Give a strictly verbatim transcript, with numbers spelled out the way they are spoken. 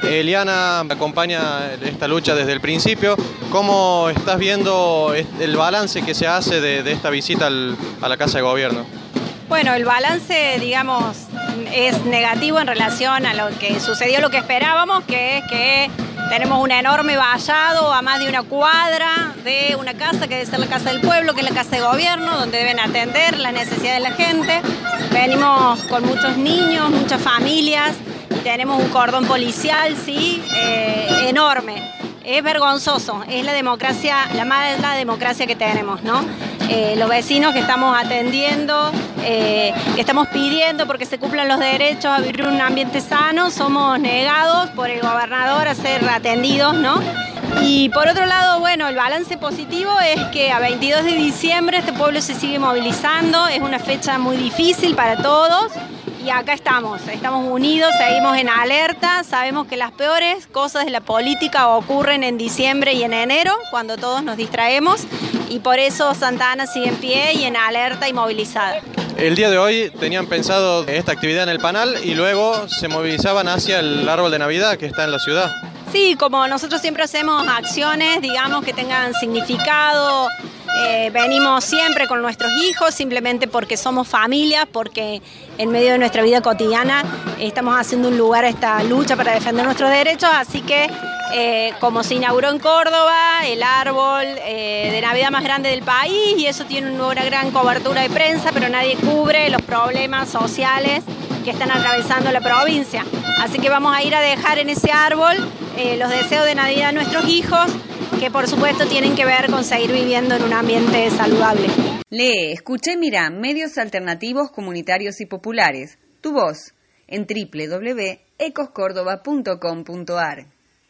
Eliana acompaña esta lucha desde el principio. ¿Cómo estás viendo el balance que se hace de, de esta visita al, a la Casa de Gobierno? Bueno, el balance, digamos, es negativo en relación a lo que sucedió, lo que esperábamos, que es que tenemos un enorme vallado a más de una cuadra de una casa que debe ser la Casa del Pueblo, que es la Casa de Gobierno, donde deben atender las necesidades de la gente. Venimos con muchos niños, muchas familias, y tenemos un cordón policial, sí, eh, enorme. Es vergonzoso, es la democracia, la mala democracia que tenemos, ¿no? Eh, los vecinos que estamos atendiendo, eh, que estamos pidiendo porque se cumplan los derechos a vivir en un ambiente sano, somos negados por el gobernador a ser atendidos, ¿no? Y por otro lado, bueno, el balance positivo es que a veintidós de diciembre este pueblo se sigue movilizando, es una fecha muy difícil para todos. Y acá estamos, estamos unidos, seguimos en alerta, sabemos que las peores cosas de la política ocurren en diciembre y en enero, cuando todos nos distraemos, y por eso Santa Ana sigue en pie y en alerta y movilizada. El día de hoy tenían pensado esta actividad en el Panal y luego se movilizaban hacia el árbol de Navidad que está en la ciudad. Sí, como nosotros siempre hacemos acciones, digamos, que tengan significado. Eh, venimos siempre con nuestros hijos, simplemente porque somos familia, porque en medio de nuestra vida cotidiana estamos haciendo un lugar a esta lucha para defender nuestros derechos, así que eh, como se inauguró en Córdoba, el árbol eh, de Navidad más grande del país, y eso tiene una gran cobertura de prensa, pero nadie cubre los problemas sociales que están atravesando la provincia. Así que vamos a ir a dejar en ese árbol eh, los deseos de Navidad a nuestros hijos, que por supuesto tienen que ver con seguir viviendo en un ambiente saludable. Lee, escucha y mira medios alternativos, comunitarios y populares. Tu voz en doble u doble u doble u punto ecos córdoba punto com punto ar.